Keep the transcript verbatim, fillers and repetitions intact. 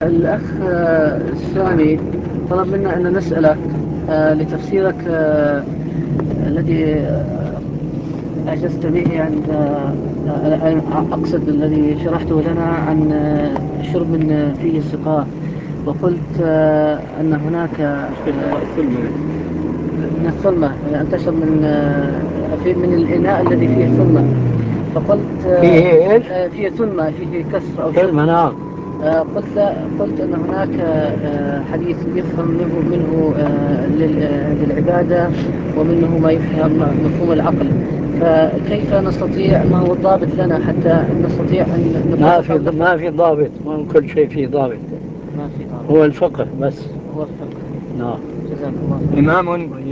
الأخ آه، الثاني طلب منا أن نسألك آه، لتفسيرك آه، الذي آه، أجزت به عند آه، آه، أقصد الذي شرحته لنا عن آه، الشرب من فيه السقاء. وقلت آه، أن هناك آه، من الثلمة، يعني أن تشرب من آه، في من الإناء الذي فيه ثلمة. فقلت آه، فيه إيش؟ آه، فيه ثلمة، فيه كسر أو شق. كلمة، نعم. آه، قلت لا، قلت أن هناك آه، حديث يفهم منه منه آه، لل- للعبادة، ومنه ما يفهم مفهوم العقل. فكيف نستطيع، ما هو الضابط لنا حتى نستطيع أن ما نفرق في أو نفهم؟ ما في ضابط، ما كل شيء فيه ضابط. ما في ضابط. هو الفقه بس. هو الفقه. نعم. جزاك الله خير. إمام